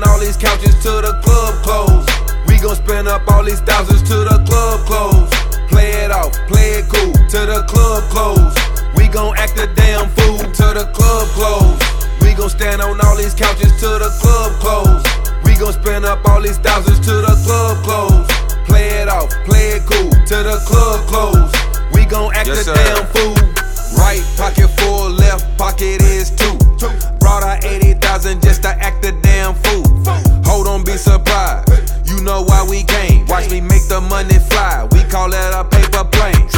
all these couches till the club close. We gon' spend up all these thousands till the club close. Play it off, play it cool till the club close. We gon' act a damn fool till the club close. We gon' stand on all these couches till the club close. We gon' spend up all these thousands till the club close. Play it off, play it cool till the club close. We gon' act a damn fool. Right pocket full, left pocket is two. Brought out 80,000 just to act a damn fool. Hold on, be surprised. You know why we came. Watch me make the money fly. We call that a paper plane.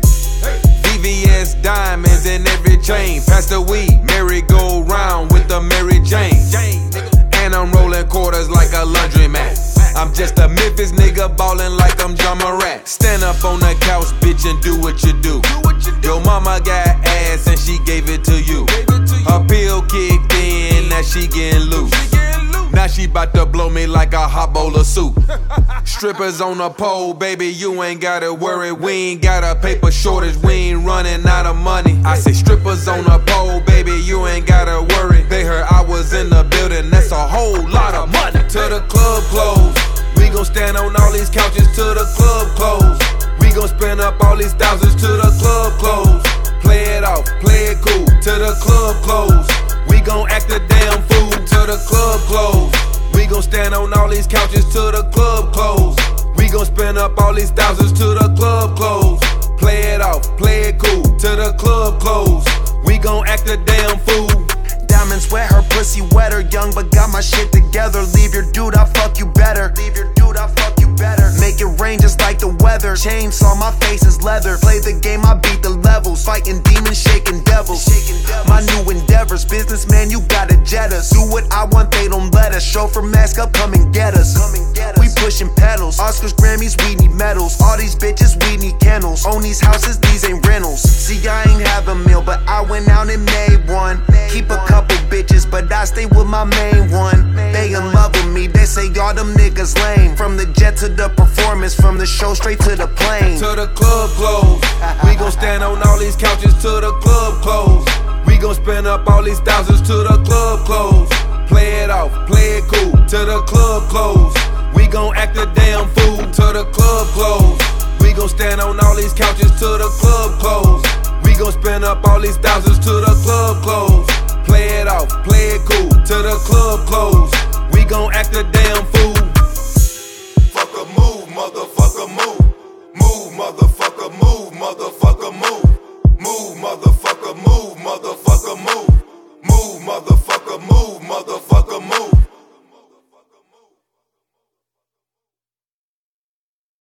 VVS diamonds in every chain. Pass the weed, merry-go-round with the Mary Jane. And I'm rolling quarters like a laundromat. I'm just a Memphis nigga ballin' like I'm John Morant. Stand up on the couch, bitch, and do what you do. Your mama got ass and she gave it to you. Her pill kicked in, now she getting loose. Now she bout to blow me like a hot bowl of soup. Strippers on the pole, baby, you ain't gotta worry. We ain't got a paper shortage, we ain't running out of money. I say strippers on the pole, baby, you ain't gotta worry. They heard I was in the building, that's a whole lot of money. Till the club close, we gon' stand on all these couches till the club close. We gon' spend up all these thousands till the club close. Play it off, play it cool till the club close. We gon' act a damn fool till the club close. We gon' stand on all these couches till the club close. We gon' spend up all these thousands till the club close. Play it off, play it cool till the club close. We gon' act a damn fool. Diamonds wet, her pussy wetter. Young but got my shit together. Leave your dude, I fuck you better. Leave your dude, I fuck you better. Make it rain just like the weather. Chainsaw, my face is leather. Play the game, I beat the levels. Fighting demons, shaking devils. My new endeavors, businessman, you gotta jet us. Do what I want, they don't let us. Chauffeur mask up, come and get us. We pushing pedals. Oscars, Grammys, we need medals. All these bitches, we need kennels. Own these houses, these ain't rentals. See, I ain't have a meal, but I went out and made one. Keep a couple bitches, but I stay with my main one. They in love with me, they say all them niggas lame. From the jet to the performance, from the show straight to the plane. Till the club close, we gon' stand on all these couches till the club close. We gon' spend up all these thousands till the club close. Play it off, play it cool till the club close. We gon' act a damn fool till the club close. We gon' stand on all these couches till the club close. We gon' spend up all these thousands till the club close. Play it off, play it cool till the club close. We gon'